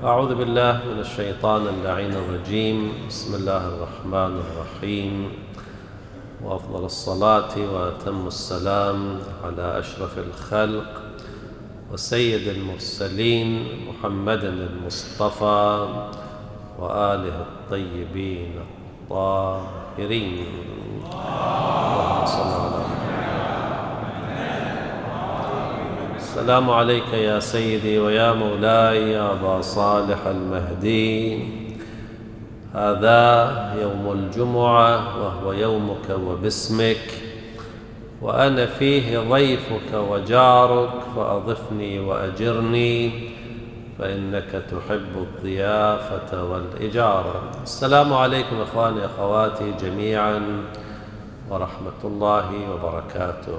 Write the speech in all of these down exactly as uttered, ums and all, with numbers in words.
أعوذ بالله من الشيطان اللعين الرجيم. بسم الله الرحمن الرحيم، وأفضل الصلاة وأتم السلام على أشرف الخلق وسيد المرسلين محمد المصطفى وآله الطيبين الطاهرين. اللهم صل على محمد. السلام عليك يا سيدي ويا مولاي يا أبا صالح المهدي. هذا يوم الجمعة وهو يومك وباسمك، وأنا فيه ضيفك وجارك، فأضفني وأجرني فإنك تحب الضيافة والإجارة. السلام عليكم إخواني أخواتي جميعا ورحمة الله وبركاته.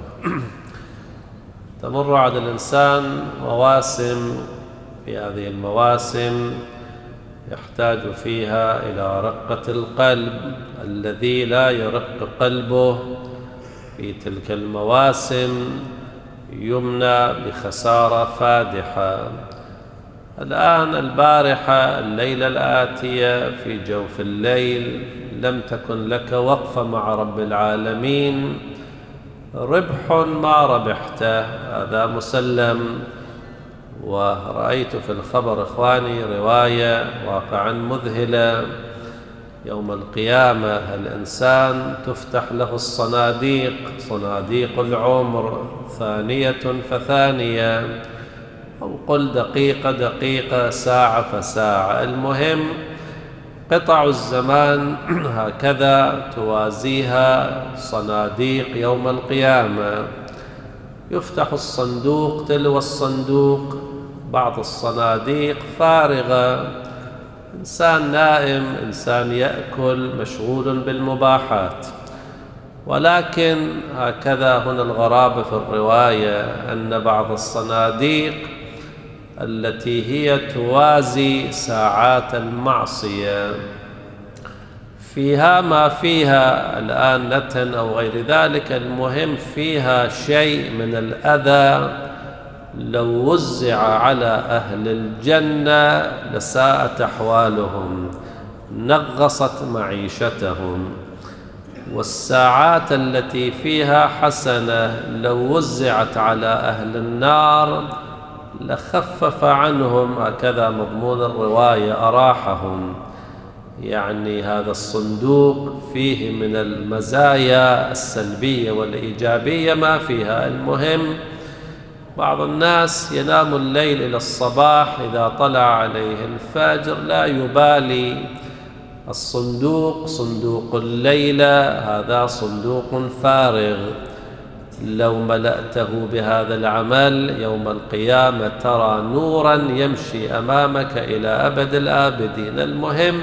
تمر على الإنسان مواسم، في هذه المواسم يحتاج فيها إلى رقة القلب. الذي لا يرق قلبه في تلك المواسم يمنى بخسارة فادحة. الآن البارحة الليلة الآتية في جوف الليل لم تكن لك وقفة مع رب العالمين، ربح ما ربحته، هذا مسلم. ورأيت في الخبر إخواني رواية واقعا مذهلة. يوم القيامة الإنسان تفتح له الصناديق، صناديق العمر، ثانية فثانية، أو قل دقيقة دقيقة، ساعة فساعة، المهم قطع الزمان هكذا توازيها صناديق يوم القيامة. يفتح الصندوق تلو الصندوق، بعض الصناديق فارغة، إنسان نائم، إنسان يأكل، مشغول بالمباحات. ولكن هكذا هنا الغرابة في الرواية أن بعض الصناديق التي هي توازي ساعات المعصية فيها ما فيها الآن نتن أو غير ذلك، المهم فيها شيء من الأذى لو وزع على أهل الجنة لساءت أحوالهم، نغصت معيشتهم. والساعات التي فيها حسنة لو وزعت على أهل النار لخفف عنهم، هكذا مضمون الرواية، أراحهم. يعني هذا الصندوق فيه من المزايا السلبية والإيجابية ما فيها. المهم بعض الناس ينام الليل إلى الصباح، إذا طلع عليه الفجر لا يبالي. الصندوق صندوق الليلة هذا صندوق فارغ، لو ملأته بهذا العمل يوم القيامة ترى نورا يمشي أمامك إلى أبد الآبدين. المهم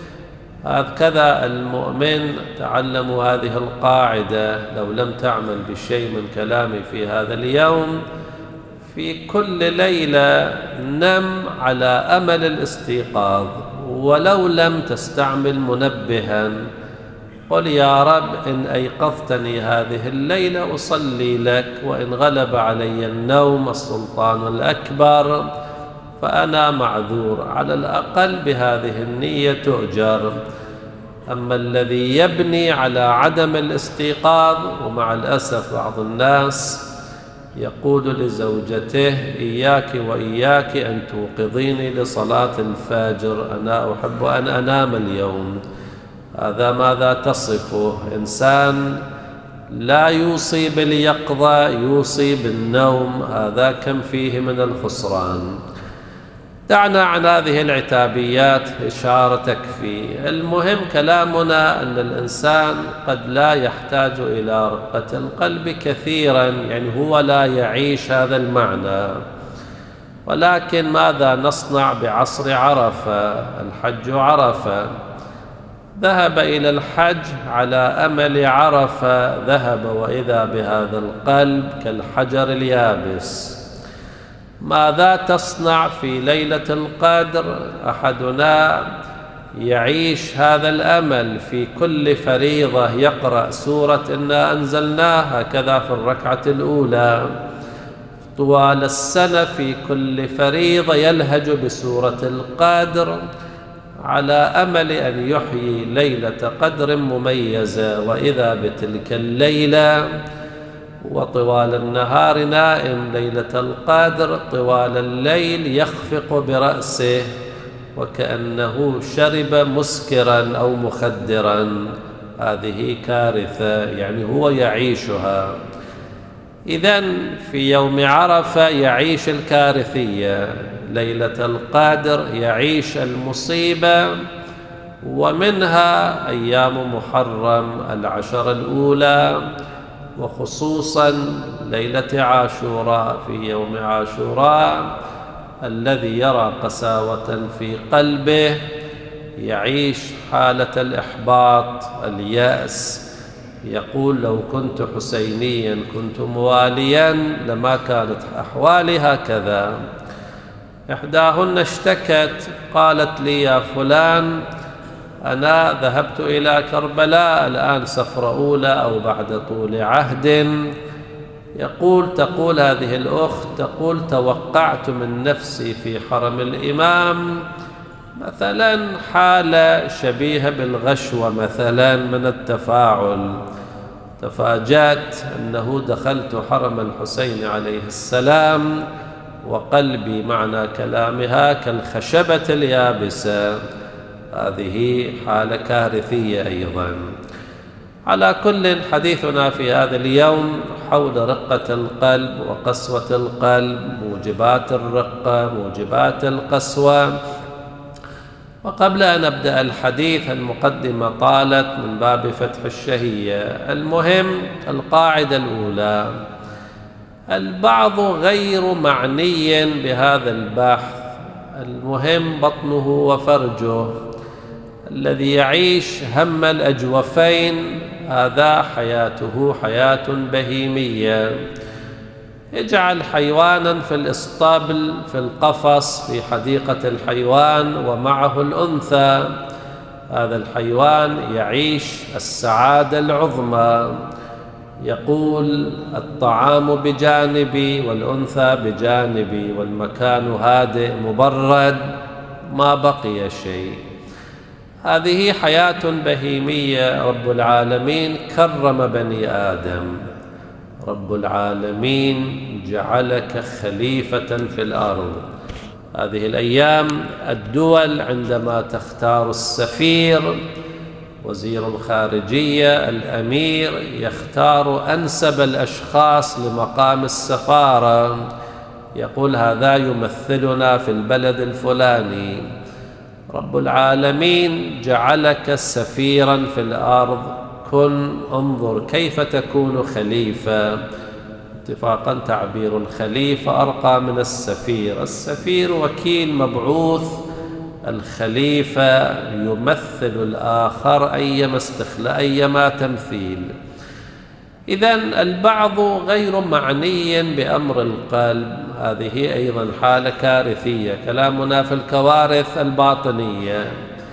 هكذا المؤمن، تعلموا هذه القاعدة لو لم تعمل بشيء من كلامي في هذا اليوم. في كل ليلة نم على أمل الاستيقاظ، ولو لم تستعمل منبها قل يا رب إن أيقظتني هذه الليلة أصلي لك، وإن غلب علي النوم السلطان الأكبر فأنا معذور، على الأقل بهذه النية تؤجر. أما الذي يبني على عدم الاستيقاظ، ومع الأسف بعض الناس يقول لزوجته إياك وإياك أن توقظيني لصلاة الفجر، أنا أحب أن أنام اليوم. هذا ماذا تصفه؟ إنسان لا يوصي باليقظة، يوصي بالنوم، هذا كم فيه من الخسران. دعنا عن هذه العتابيات، إشارة تكفي. المهم كلامنا أن الإنسان قد لا يحتاج إلى رقة القلب كثيرا، يعني هو لا يعيش هذا المعنى. ولكن ماذا نصنع بعصر عرفة؟ الحج عرفة، ذهب إلى الحج على أمل عرفة، ذهب وإذا بهذا القلب كالحجر اليابس. ماذا تصنع في ليلة القدر؟ أحدنا يعيش هذا الأمل في كل فريضة، يقرأ سورة إنا أنزلناها هكذا في الركعة الأولى، طوال السنة في كل فريضة يلهج بسورة القدر على أمل أن يحيي ليلة قدر مميزة، وإذا بتلك الليلة وطوال النهار نائم ليلة القدر، طوال الليل يخفق برأسه وكأنه شرب مسكرا أو مخدرا. هذه كارثة، يعني هو يعيشها. إذن في يوم عرفة يعيش الكارثية، ليلة القدر يعيش المصيبة، ومنها أيام محرم العشر الأولى، وخصوصا ليلة عاشوراء. في يوم عاشوراء الذي يرى قساوة في قلبه يعيش حالة الإحباط، اليأس، يقول لو كنت حسينيا كنت مواليا لما كانت أحوالي هكذا. إحداهن اشتكت قالت لي يا فلان أنا ذهبت إلى كربلاء الآن سفرة أولى أو بعد طول عهد. يقول تقول هذه الأخت تقول توقعت من نفسي في حرم الإمام مثلا حالة شبيهة بالغشوة مثلا من التفاعل، تفاجأت أنه دخلت حرم الحسين عليه السلام وقلبي معنى كلامها كالخشبة اليابسة. هذه حالة كارثية أيضا. على كل حديثنا في هذا اليوم حول رقة القلب وقسوة القلب، موجبات الرقة، موجبات القسوة. وقبل أن أبدأ الحديث المقدمة طالت من باب فتح الشهية. المهم القاعدة الأولى، البعض غير معني بهذا البحث، المهم بطنه وفرجه. الذي يعيش هم الأجوفين هذا حياته حياة بهيمية. اجعل حيوانا في الإسطبل في القفص في حديقة الحيوان ومعه الأنثى، هذا الحيوان يعيش السعادة العظمى. يقول الطعام بجانبي والأنثى بجانبي والمكان هادئ مبرد ما بقي شيء. هذه حياة بهيمية. رب العالمين كرم بني آدم، رب العالمين جعلك خليفة في الأرض. هذه الأيام الدول عندما تختار السفير، وزير الخارجية، الأمير، يختار أنسب الأشخاص لمقام السفارة، يقول هذا يمثلنا في البلد الفلاني. رب العالمين جعلك سفيرا في الأرض، كن انظر كيف تكون خليفة. اتفاقا تعبير الخليفة أرقى من السفير. السفير وكيل مبعوث، الخليفة يمثل الآخر أيما استخلاء أيما تمثيل. إذن البعض غير معني بأمر القلب، هذه أيضا حالة كارثية. كلامنا في الكوارث الباطنية.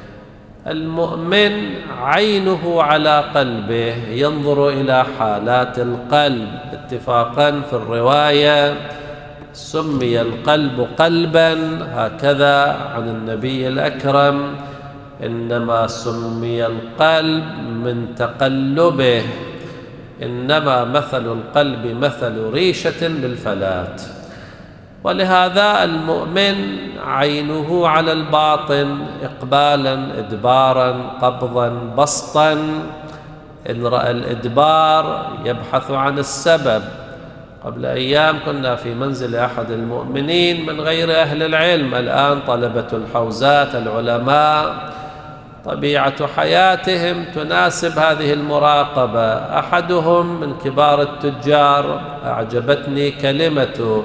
المؤمن عينه على قلبه، ينظر إلى حالات القلب. اتفاقا في الرواية سمي القلب قلبا هكذا عن النبي الأكرم، إنما سمي القلب من تقلبه، إنما مثل القلب مثل ريشة للفلاة. ولهذا المؤمن عينه على الباطن، إقبالا إدبارا قبضا بسطا. إن رأى الإدبار يبحث عن السبب. قبل أيام كنا في منزل أحد المؤمنين من غير أهل العلم، الآن طلبة الحوزات العلماء طبيعة حياتهم تناسب هذه المراقبة. أحدهم من كبار التجار أعجبتني كلمته،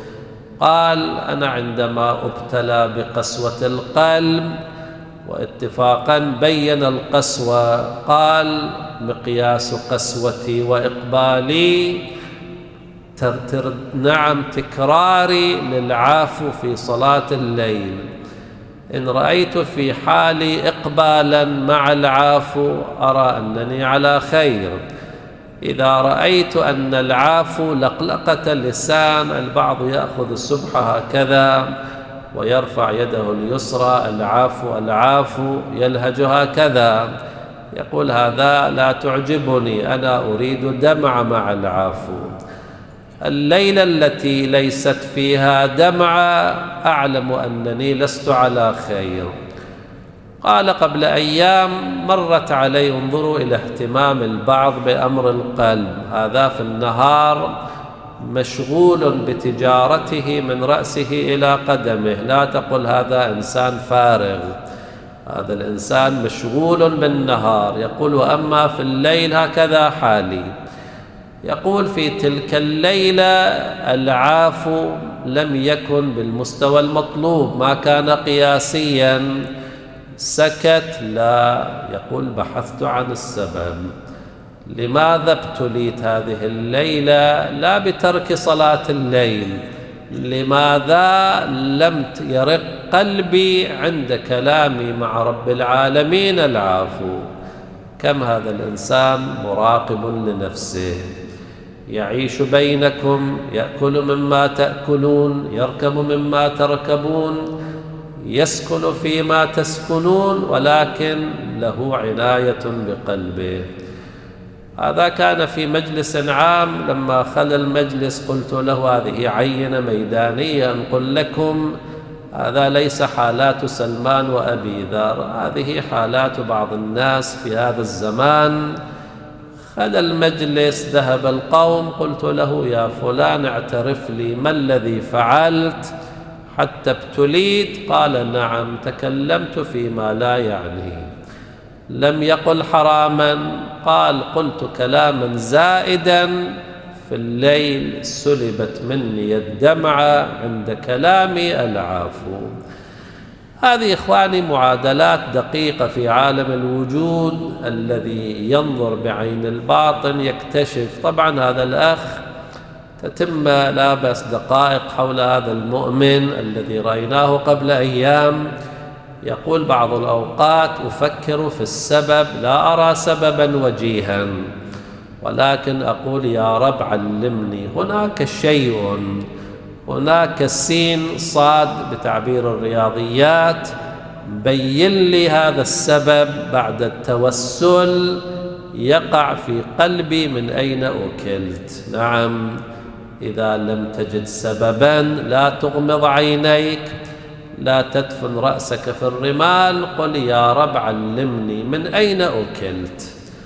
قال أنا عندما أبتلى بقسوة القلب، واتفاقا بين القسوة، قال مقياس قسوتي وإقبالي تر نعم تكراري للعافو في صلاة الليل. إن رأيت في حالي إقبالا مع العافو أرى أنني على خير، إذا رأيت أن العافو لقلقة اللسان، البعض يأخذ السبحة هكذا ويرفع يده اليسرى العافو العافو يلهج هكذا، يقول هذا لا تعجبني، أنا أريد دمع مع العافو. الليلة التي ليست فيها دمع أعلم أنني لست على خير. قال قبل أيام مرت علي، انظروا إلى اهتمام البعض بأمر القلب، هذا في النهار مشغول بتجارته من رأسه إلى قدمه، لا تقل هذا إنسان فارغ، هذا الإنسان مشغول بالنهار. يقول وأما في الليل هكذا حالي. يقول في تلك الليلة العافو لم يكن بالمستوى المطلوب، ما كان قياسيا. سكت؟ لا. يقول بحثت عن السبب، لماذا ابتليت هذه الليلة؟ لا بترك صلاة الليل، لماذا لم يرق قلبي عند كلامي مع رب العالمين العافو؟ كم هذا الإنسان مراقب لنفسه، يعيش بينكم، يأكل مما تأكلون، يركب مما تركبون، يسكن فيما تسكنون، ولكن له عناية بقلبه. هذا كان في مجلس عام، لما خلى المجلس قلت له هذه عينة ميدانية أنقل لكم، هذا ليس حالات سلمان وأبي ذر، هذه حالات بعض الناس في هذا الزمان. خلى المجلس، ذهب القوم، قلت له يا فلان اعترف لي ما الذي فعلت حتى ابتليت؟ قال نعم، تكلمت فيما لا يعني. لم يقل حراما، قال قلت كلاما زائدا في الليل سلبت مني الدمعة عند كلامي العافو. هذه إخواني معادلات دقيقة في عالم الوجود. الذي ينظر بعين الباطن يكتشف. طبعا هذا الأخ تتم لا بأس دقائق حول هذا المؤمن الذي رأيناه قبل أيام، يقول بعض الأوقات أفكر في السبب، لا أرى سببا وجيها، ولكن أقول يا رب علمني، هناك شيء، هناك سين صاد بتعبير الرياضيات، بين لي هذا السبب بعد التوسل يقع في قلبي من أين أكلت. نعم، إذا لم تجد سببا لا تغمض عينيك، لا تدفن رأسك في الرمال، قل يا رب علمني من أين أكلت.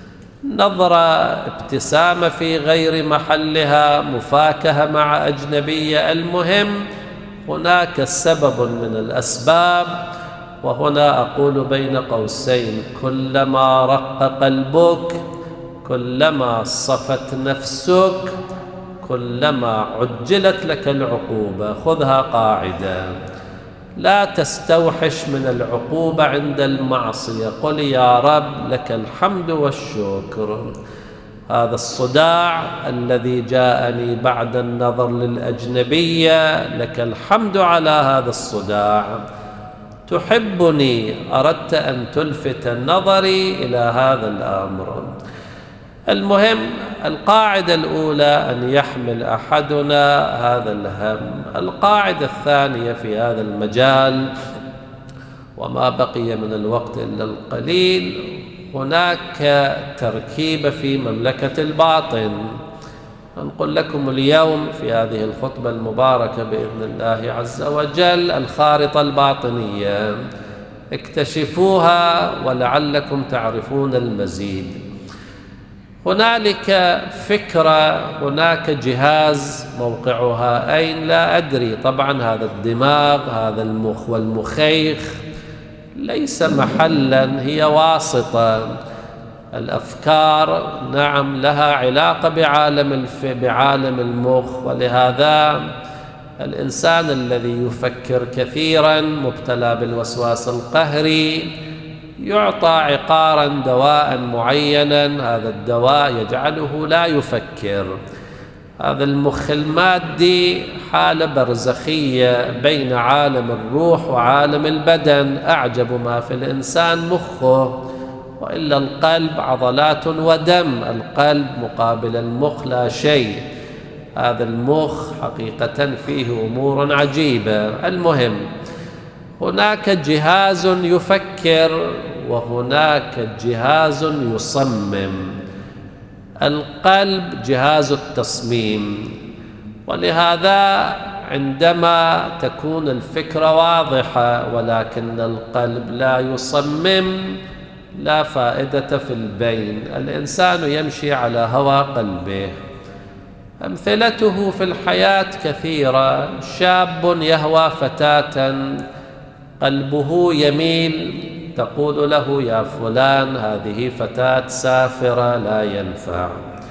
نظرة، ابتسامة في غير محلها، مفاكهة مع أجنبية، المهم هناك سبب من الأسباب. وهنا أقول بين قوسين، كلما رق قلبك، كلما صفت نفسك، كلما عجلت لك العقوبة. خذها قاعدة، لا تستوحش من العقوبة عند المعصية، قل يا رب لك الحمد والشكر. هذا الصداع الذي جاءني بعد النظر للأجنبية، لك الحمد على هذا الصداع. تحبني، أردت أن تلفت نظري إلى هذا الأمر. المهم القاعدة الأولى أن يحمل أحدنا هذا الهم. القاعدة الثانية في هذا المجال، وما بقي من الوقت إلا القليل، هناك تركيبة في مملكة الباطن. نقول لكم اليوم في هذه الخطبة المباركة بإذن الله عز وجل الخارطة الباطنية، اكتشفوها ولعلكم تعرفون المزيد. هنالك فكرة، هناك جهاز، موقعها أين لا أدري، طبعا هذا الدماغ، هذا المخ والمخيخ ليس محلا، هي واسطة. الأفكار نعم لها علاقة بعالم الف... بعالم المخ، ولهذا الإنسان الذي يفكر كثيرا مبتلى بالوسواس القهري يعطى عقارا دواء معينا، هذا الدواء يجعله لا يفكر. هذا المخ المادي حالة برزخية بين عالم الروح وعالم البدن، أعجب ما في الإنسان مخه، وإلا القلب عضلات ودم، القلب مقابل المخ لا شيء. هذا المخ حقيقة فيه أمور عجيبة. المهم، هناك جهاز يفكر وهناك جهاز يصمم. القلب جهاز التصميم، ولهذا عندما تكون الفكرة واضحة ولكن القلب لا يصمم لا فائدة في البين. الإنسان يمشي على هوى قلبه. أمثلته في الحياة كثيرة. شاب يهوى فتاة، قلبه يميل، تقول له يا فلان هذه فتاة سافرة لا ينفع،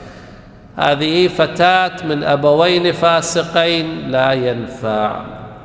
هذه فتاة من أبوين فاسقين لا ينفع.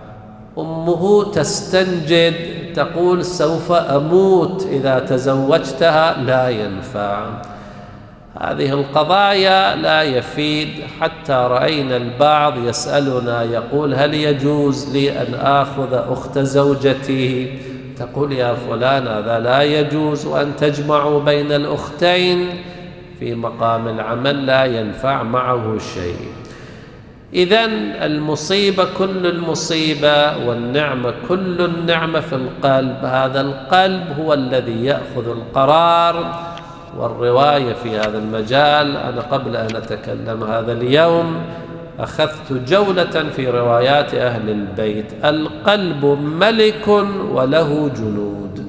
أمه تستنجد، تقول سوف أموت إذا تزوجتها لا ينفع. هذه القضايا لا يفيد. حتى رأينا البعض يسألنا يقول هل يجوز لي أن آخذ أخت زوجتي؟ تقول يا فلان هذا لا يجوز، وأن تجمعوا بين الأختين في مقام العمل لا ينفع معه شيء. إذن المصيبة كل المصيبة والنعمة كل النعمة في القلب. هذا القلب هو الذي يأخذ القرار. والرواية في هذا المجال، أنا قبل أن أتكلم هذا اليوم أخذت جولة في روايات أهل البيت. القلب ملك وله جنود.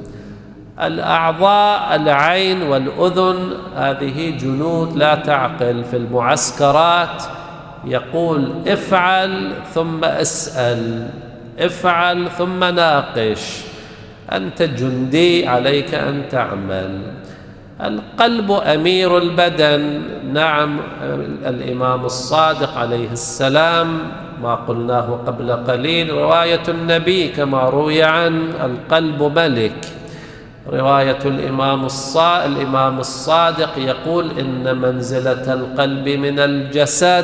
الأعضاء العين والأذن هذه جنود لا تعقل. في المعسكرات يقول افعل ثم اسأل، افعل ثم ناقش، أنت جندي عليك أن تعمل. القلب أمير البدن. نعم، الإمام الصادق عليه السلام ما قلناه قبل قليل، رواية النبي كما روي عن القلب ملك. رواية الإمام الإمام الصادق يقول إن منزلة القلب من الجسد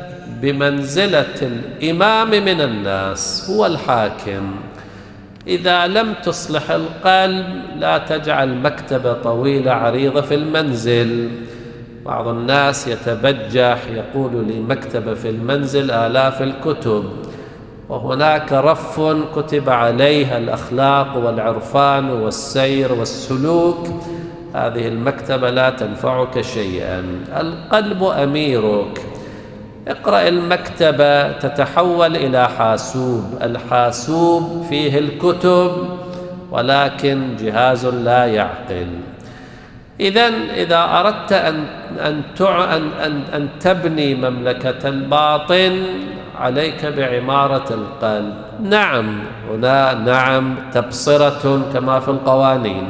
بمنزلة الإمام من الناس، هو الحاكم. إذا لم تصلح القلب لا تجعل مكتبة طويلة عريضة في المنزل. بعض الناس يتبجح يقول لي مكتبة في المنزل آلاف الكتب، وهناك رف كتب عليها الأخلاق والعرفان والسير والسلوك، هذه المكتبة لا تنفعك شيئا. القلب أميرك. اقرأ المكتبة تتحول إلى حاسوب، الحاسوب فيه الكتب ولكن جهاز لا يعقل. إذن إذا أردت أن أن أن أن تبني مملكة الباطن عليك بعمارة القلب. نعم، هنا نعم تبصرة كما في القوانين.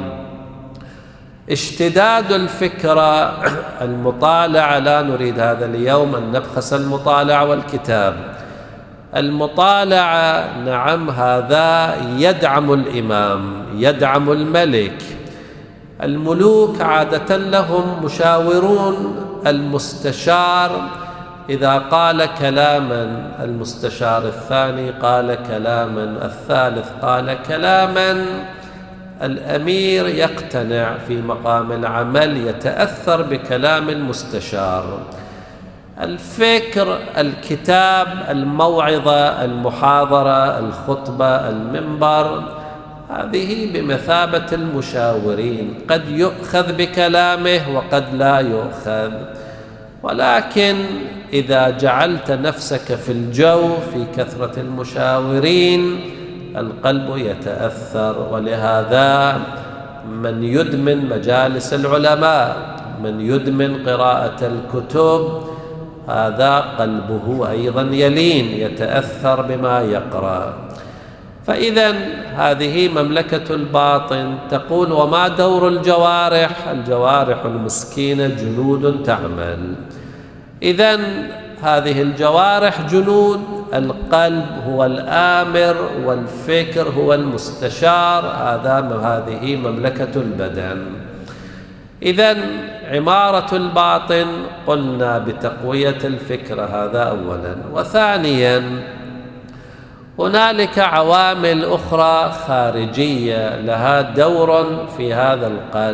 اشتداد الفكرة، المطالعة، لا نريد هذا اليوم أن نبخس المطالعة والكتاب. المطالعة نعم هذا يدعم الإمام، يدعم الملك. الملوك عادة لهم مشاورون. المستشار إذا قال كلاما المستشار الثاني قال كلاما، الثالث قال كلاما، الأمير يقتنع في مقام العمل، يتأثر بكلام المستشار. الفكر، الكتاب، الموعظة، المحاضرة، الخطبة، المنبر، هذه بمثابة المشاورين، قد يؤخذ بكلامه وقد لا يؤخذ. ولكن إذا جعلت نفسك في الجو في كثرة المشاورين القلب يتأثر. ولهذا من يدمن مجالس العلماء، من يدمن قراءة الكتب، هذا قلبه أيضا يلين، يتأثر بما يقرأ. فإذا هذه مملكة الباطن. تقول وما دور الجوارح؟ الجوارح المسكينة جنود تعمل. إذن هذه الجوارح جنود، القلب هو الآمر والفكر هو المستشار، هذا هذه مملكة البدن. إذن عمارة الباطن قلنا بتقوية الفكرة، هذا أولا. وثانيا هنالك عوامل أخرى خارجية لها دور في هذا القلب.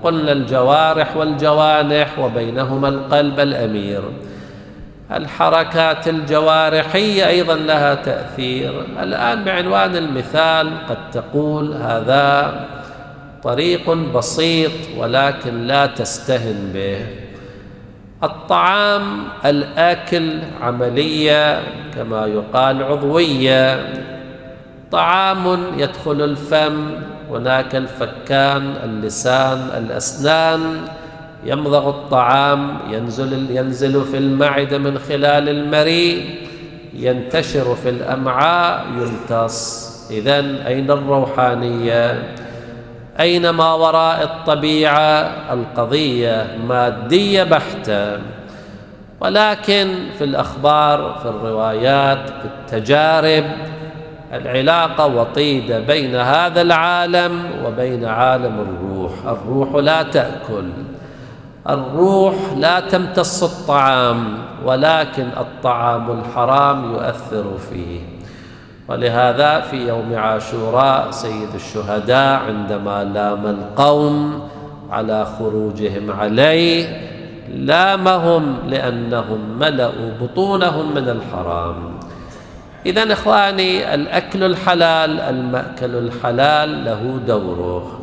قلنا الجوارح والجوانح وبينهما القلب الأمير. الحركات الجوارحية أيضا لها تأثير. الآن بعنوان المثال قد تقول هذا طريق بسيط ولكن لا تستهن به. الطعام، الأكل عملية كما يقال عضوية. طعام يدخل الفم، هناك الفكان، اللسان، الأسنان، يمضغ الطعام، ينزل ينزل في المعدة من خلال المريء، ينتشر في الأمعاء، يمتص. إذن أين الروحانية؟ أين ما وراء الطبيعة؟ القضية مادية بحتة. ولكن في الأخبار، في الروايات، في التجارب، العلاقة وطيدة بين هذا العالم وبين عالم الروح. الروح لا تأكل، الروح لا تمتص الطعام، ولكن الطعام الحرام يؤثر فيه. ولهذا في يوم عاشوراء سيد الشهداء عندما لام القوم على خروجهم عليه، لامهم لأنهم ملأوا بطونهم من الحرام. إذن إخواني، الأكل الحلال، المأكل الحلال له دوره.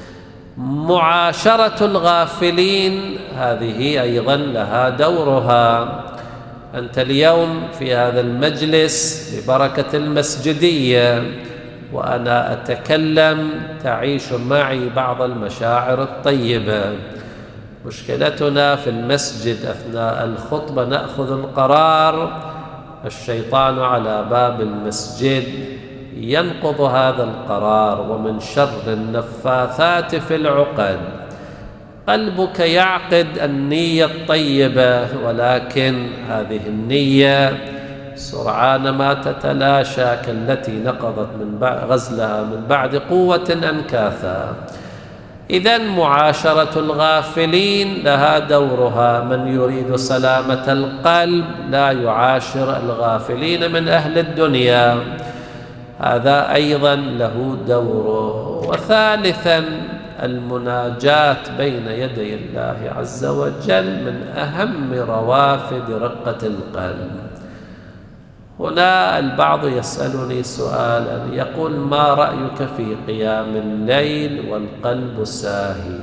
معاشرة الغافلين هذه أيضا لها دورها. أنت اليوم في هذا المجلس ببركة المسجدية وأنا أتكلم تعيش معي بعض المشاعر الطيبة. مشكلتنا في المسجد أثناء الخطبة نأخذ القرار، الشيطان على باب المسجد ينقض هذا القرار. ومن شر النفاثات في العقد، قلبك يعقد النية الطيبة، ولكن هذه النية سرعان ما تتلاشى كالتي نقضت من غزلها من بعد قوة أنكاثا. إذن معاشرة الغافلين لها دورها. من يريد سلامة القلب لا يعاشر الغافلين من أهل الدنيا، هذا أيضا له دوره. وثالثا المناجاة بين يدي الله عز وجل من أهم روافد رقة القلب. هنا البعض يسألني سؤالا، يقول: ما رأيك في قيام الليل والقلب ساهي؟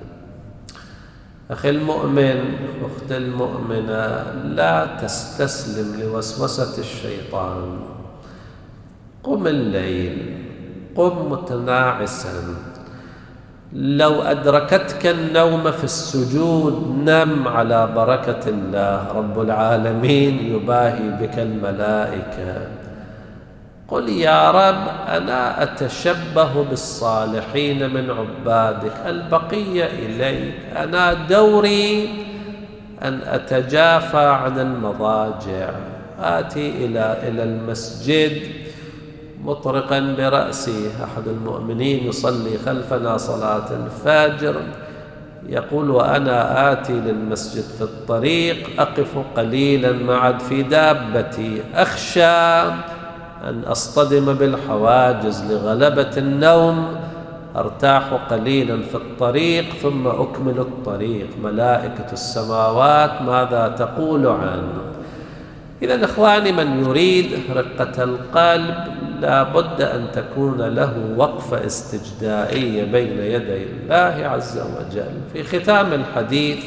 أخي المؤمن، أخت المؤمنة، لا تستسلم لوسوسة الشيطان. قم الليل، قم متناعسا. لو أدركتك النوم في السجود نم على بركة الله، رب العالمين يباهي بك الملائكة. قل: يا رب أنا أتشبه بالصالحين من عبادك، البقية إليك، أنا دوري أن أتجافى عن المضاجع، آتي إلى إلى المسجد مطرقا برأسي. أحد المؤمنين يصلي خلفنا صلاة الفجر يقول: وأنا آتي للمسجد في الطريق أقف قليلا معد في دابتي، أخشى أن أصطدم بالحواجز لغلبة النوم، أرتاح قليلا في الطريق ثم أكمل الطريق. ملائكة السماوات ماذا تقول عنه؟ إذن إخواني، من يريد رقة القلب لا بد أن تكون له وقفة استجدائية بين يدي الله عز وجل. في ختام الحديث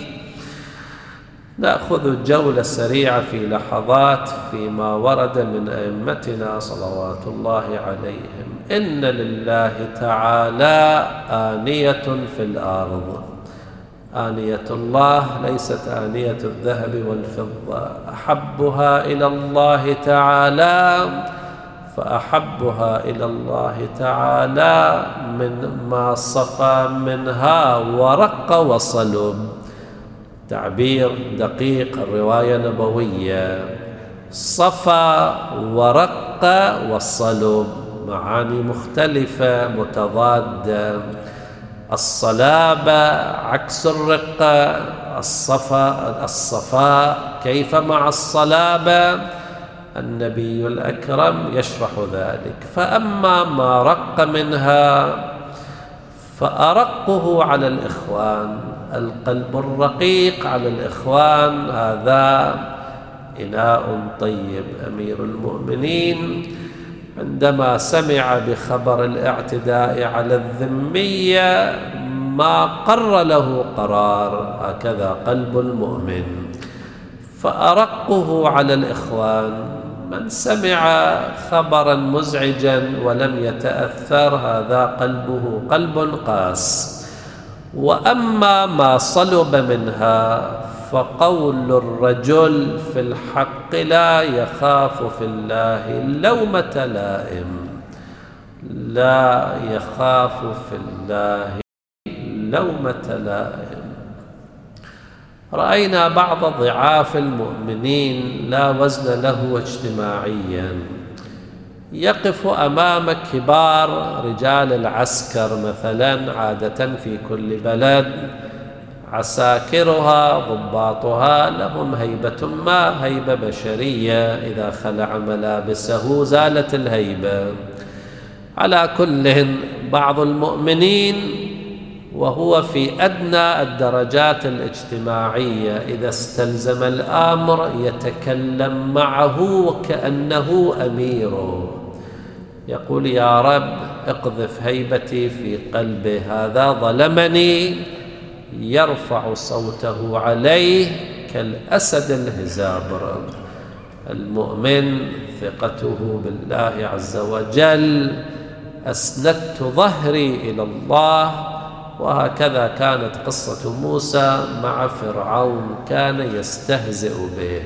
نأخذ جولة سريعة في لحظات فيما ورد من أئمتنا صلوات الله عليهم. إن لله تعالى آنية في الأرض. آنية الله ليست آنية الذهب والفضة، أحبها إلى الله تعالى فأحبها إلى الله تعالى من ما صفى منها ورق وصلب. تعبير دقيق، الرواية نبوية. صفى ورق وصلب، معاني مختلفة متضادة. الصلابة عكس الرقة، الصفاء الصفاء كيف مع الصلابة؟ النبي الأكرم يشرح ذلك. فأما ما رق منها فأرقه على الإخوان، القلب الرقيق على الإخوان هذا إناء طيب. أمير المؤمنين عندما سمع بخبر الاعتداء على الذمية ما قر له قرار، هكذا قلب المؤمن. فأرقه على الإخوان، من سمع خبرا مزعجا ولم يتأثر هذا قلبه قلب قاس. وأما ما صلب منها فقول الرجل في الحق لا يخاف في الله لومة لائم، لا يخاف في الله لومة لائم. رأينا بعض ضعاف المؤمنين لا وزن له اجتماعيا يقف أمام كبار رجال العسكر مثلا، عادة في كل بلد عساكرها ضباطها لهم هيبة ما، هيبة بشرية، إذا خلع ملابسه زالت الهيبة. على كل بعض المؤمنين وهو في أدنى الدرجات الاجتماعية إذا استلزم الأمر يتكلم معه وكأنه أميره، يقول يا رب اقذف هيبتي في قلبه، هذا ظلمني، يرفع صوته عليه كالأسد الهزابر. المؤمن ثقته بالله عز وجل، أسندت ظهري إلى الله. وهكذا كانت قصة موسى مع فرعون، كان يستهزئ به.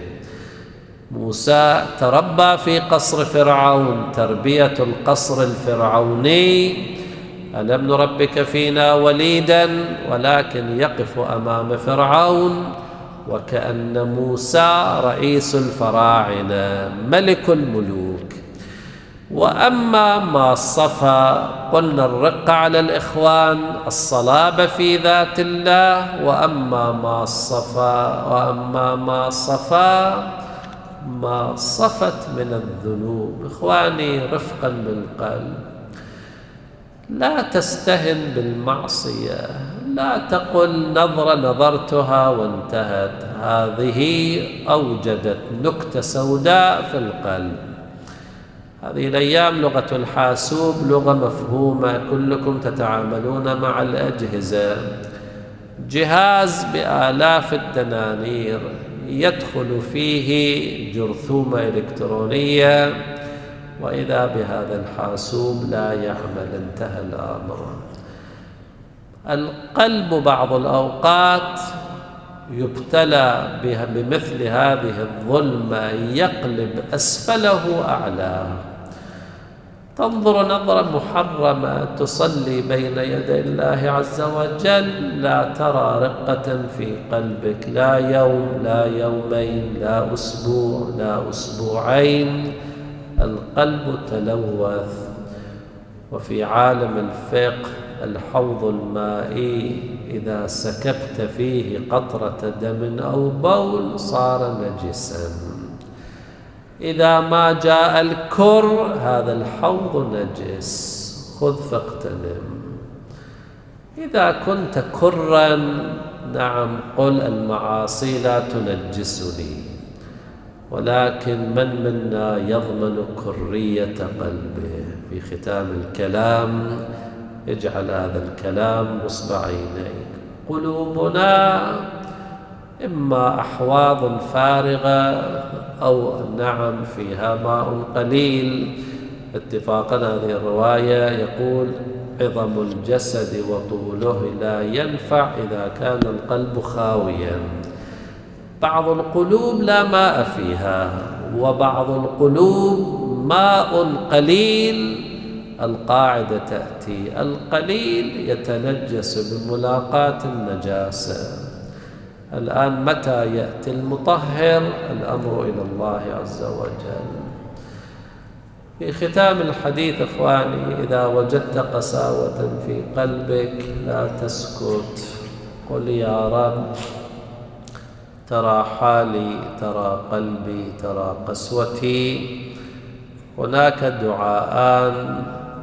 موسى تربى في قصر فرعون تربية القصر الفرعوني، ألم نربك فينا وليدا، ولكن يقف أمام فرعون وكأن موسى رئيس الفراعنة ملك الملوك. وأما ما صفى قلنا الرق على الإخوان، الصلابة في ذات الله. وأما ما صفى وأما ما صفى ما صفت من الذنوب. إخواني رفقا بالقلب، لا تستهن بالمعصية، لا تقل نظرة نظرتها وانتهت، هذه أوجدت نكتة سوداء في القلب. هذه الأيام لغة الحاسوب لغة مفهومة، كلكم تتعاملون مع الأجهزة، جهاز بآلاف الدنانير يدخل فيه جرثومة إلكترونية، وإذا بهذا الحاسوب لا يعمل، انتهى الأمر. القلب بعض الأوقات يبتلى بمثل هذه الظلمة، يقلب أسفله أعلاه. تنظر نظرة محرمة، تصلي بين يدي الله عز وجل، لا ترى رقة في قلبك، لا يوم لا يومين لا أسبوع لا أسبوعين، القلب تلوث. وفي عالم الفقه الحوض المائي إذا سكبت فيه قطرة دم أو بول صار نجسا، إذا ما جاء الكر هذا الحوض نجس، خذ فاغتنم. إذا كنت كرا نعم قل المعاصي لا تنجسني، ولكن من منا يضمن كرية قلبه؟ في ختام الكلام اجعل هذا الكلام نصب عينيك. قلوبنا إما أحواض فارغة أو نعم فيها ماء قليل. اتفاقا هذه الرواية يقول عظم الجسد وطوله لا ينفع إذا كان القلب خاويا. بعض القلوب لا ماء فيها، وبعض القلوب ماء قليل. القاعدة تأتي القليل يتنجس بملاقاة النجاسة. الآن متى يأتي المطهر؟ الأمر إلى الله عز وجل. في ختام الحديث إخواني، إذا وجدت قساوة في قلبك لا تسكت، قل يا رب ترى حالي، ترى قلبي، ترى قسوتي. هناك دعاءان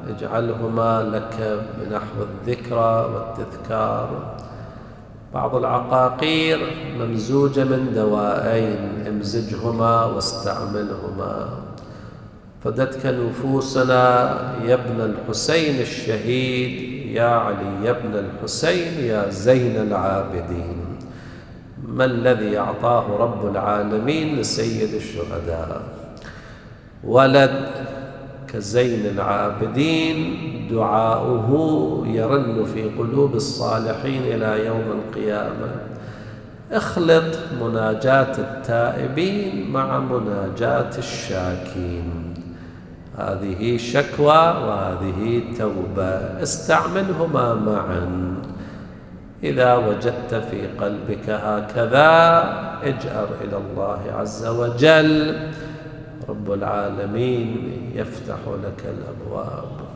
اجعلهما لك بنحو الذكرى والتذكار. بعض العقاقير ممزوجة من دوائين، امزجهما واستعملهما. فدتك نفوسنا يا ابن الحسين الشهيد، يا علي يا ابن الحسين يا زين العابدين. ما الذي أعطاه رب العالمين لسيد الشهداء؟ ولد كزين العابدين دعاؤه يرن في قلوب الصالحين إلى يوم القيامة. اخلط مناجاة التائبين مع مناجاة الشاكين، هذه شكوى وهذه توبة، استعملهما معا. إذا وجدت في قلبك هكذا اجأر إلى الله عز وجل، رب العالمين يفتح لك الأبواب.